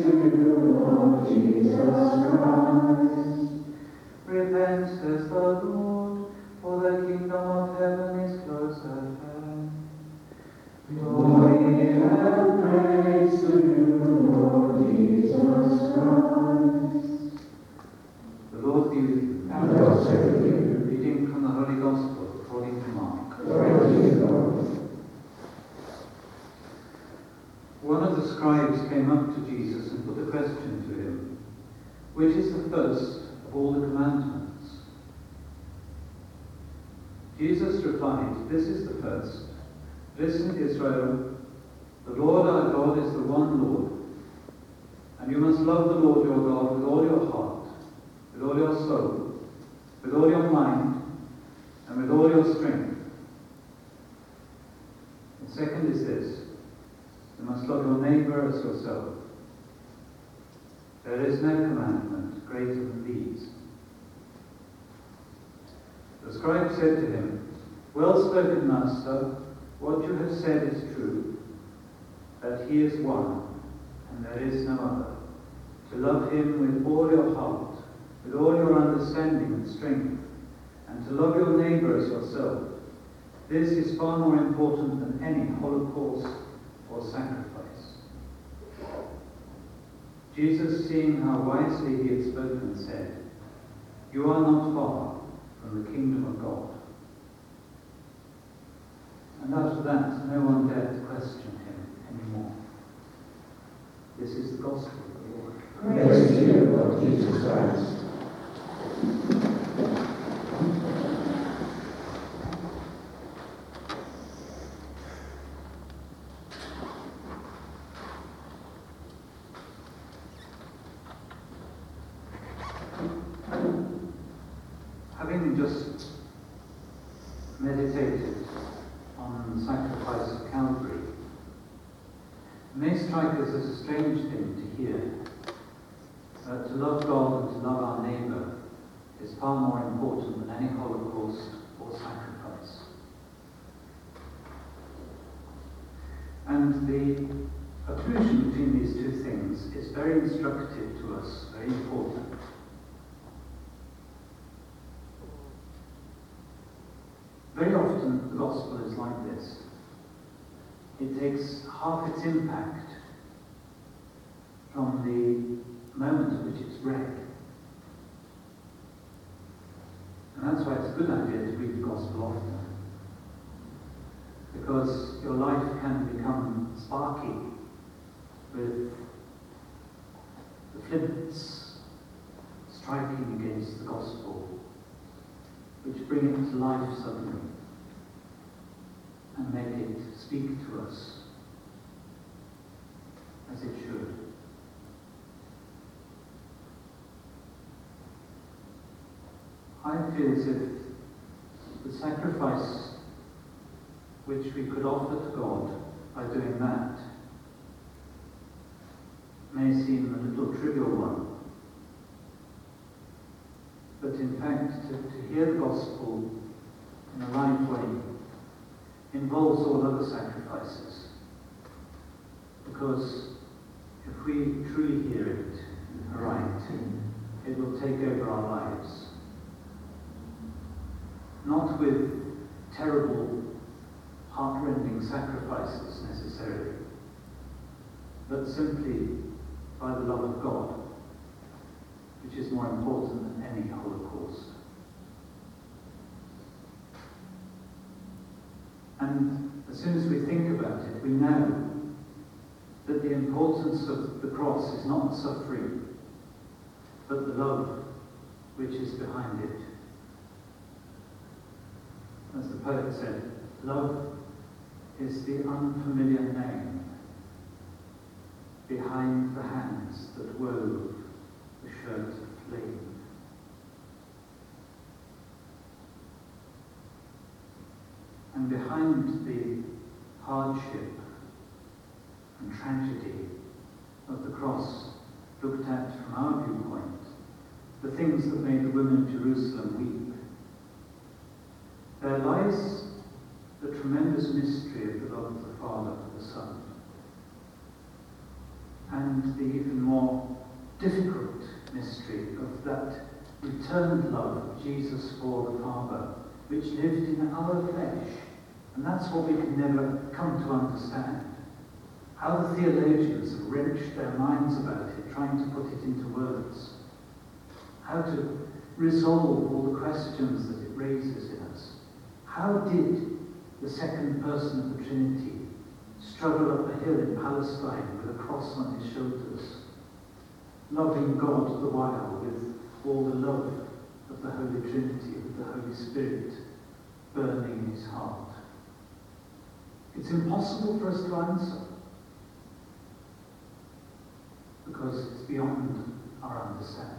you, Lord Jesus Christ. Repent, says the Lord, for the kingdom of heaven is close at hand. Glory and praise to you, Lord Jesus Christ. The Lord be with you. And also with you. Reading from the Holy Gospel according to Mark. Glory to you, Lord. One of the scribes came up to Jesus and put a question to him, which is the first of all the commandments? Jesus replied, this is the first. Listen, Israel, the Lord our God is the one Lord, and you must love the Lord your God with all your heart, with all your soul, with all your mind, and with all your strength. The second is this, you must love your neighbour as yourself. There is no commandment greater than these. The scribe said to him, well spoken, Master, what you have said is true, that he is one, and there is no other. To love him with all your heart, with all your understanding and strength, and to love your neighbour as yourself. This is far more important than any holocaust or sacrifice. Jesus, seeing how wisely he had spoken, said, you are not far from the kingdom of God. And after that, no one dared to question him anymore. This is the gospel of the Lord. Praise to you, Lord Jesus Christ. Having just meditated on the sacrifice of Calvary, it may strike us as a strange thing to hear that to love God and to love our neighbour is far more important than any holocaust or sacrifice. And the occlusion between these two things is very instructive to us, very important. Very often the gospel is like this. It takes half its impact from the moment at which it's read. And that's why it's a good idea to read the gospel often. Because your life can become sparky with the flints striking against the gospel, which bring it to life suddenly and make it speak to us as it should. I feel as if the sacrifice which we could offer to God by doing that may seem a little trivial one. But in fact, to hear the gospel in the right way involves all other sacrifices. Because if we truly hear it aright, it will take over our lives. Not with terrible, heart-rending sacrifices necessarily, but simply by the love of God, which is more important than any holocaust. And as soon as we think about it, we know that the importance of the cross is not the suffering, but the love which is behind it. As the poet said, love is the unfamiliar name behind the hands that wove the shirt of flame. And behind the hardship and tragedy of the cross, looked at from our viewpoint, the things that made the women of Jerusalem weep, there lies the tremendous mystery of the love of the Father for the Son. and the even more difficult mystery of that returned love of Jesus for the Father, which lived in our flesh. And that's what we can never come to understand. How the theologians have wrenched their minds about it, trying to put it into words. How to resolve all the questions that it raises in us. How did the second person of the Trinity struggle up a hill in Palestine with a cross on his shoulders, loving God the while with all the love of the Holy Trinity, with the Holy Spirit burning in his heart? It's impossible for us to answer because it's beyond our understanding.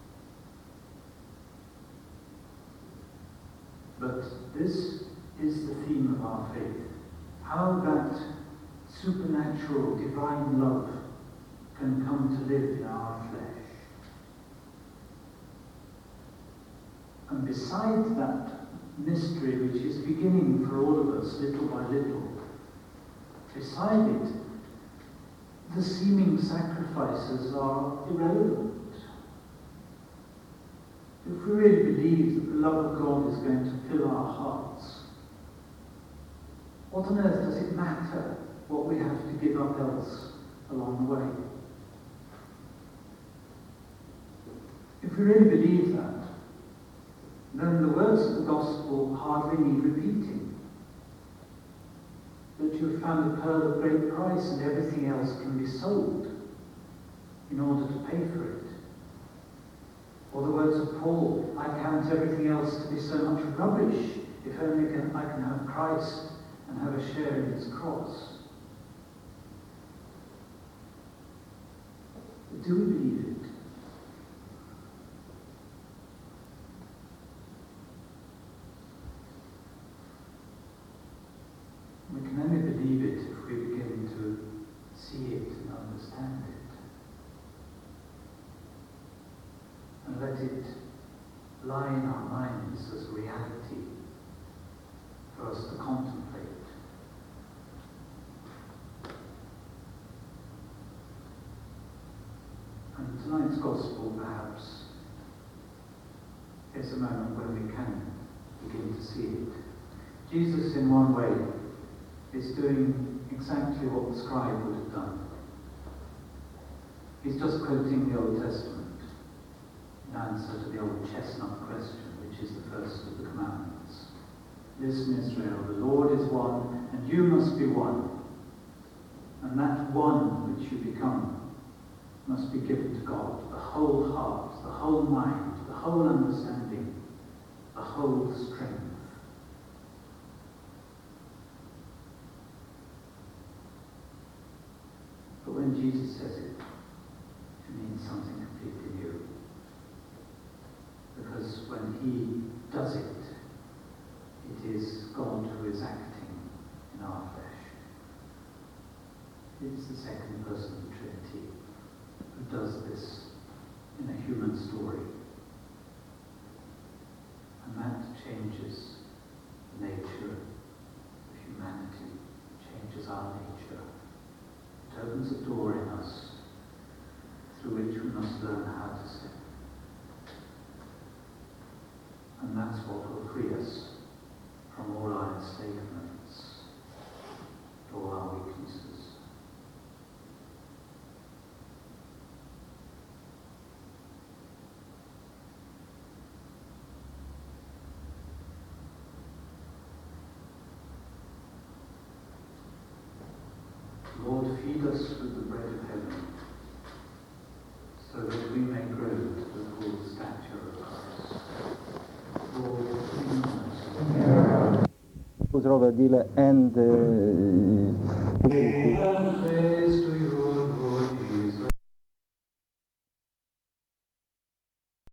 But this is the theme of our faith. How that supernatural, divine love can come to live in our flesh. And beside that mystery, which is beginning for all of us little by little, beside it, the seeming sacrifices are irrelevant. If we really believe that the love of God is going to fill our hearts, what on earth does it matter what we have to give up else along the way? If we really believe that, then the words of the gospel hardly need repeating. That you have found a pearl of great price and everything else can be sold in order to pay for it. Or the words of Paul, I count everything else to be so much rubbish if only I can have Christ and have a share in his cross. But do we believe it? We can only believe it if we begin to see it and understand it. And let it lie in our minds as a reality for us to contemplate. And tonight's gospel, perhaps, is a moment when we can begin to see it. Jesus, in one way, is doing exactly what the scribe would have done. He's just quoting the Old Testament in answer to the old chestnut question, which is the first of the commandments. Listen, Israel, the Lord is one, and you must be one. And that one which you become must be given to God, the whole heart, the whole mind, the whole understanding, the whole strength. But when Jesus says it, it means something completely new. Because when he does it, it is God who is acting in our flesh. It is the second person of the Trinity who does this in a human story. And that changes the nature of humanity, changes our nature. It opens a door in us through which we must learn how to step. And that's what will free us from all our enslavements, all our weaknesses. Lord, feed us with the bread of heaven, so that we may grow to the full stature of Christ. Lord, Robert Dille and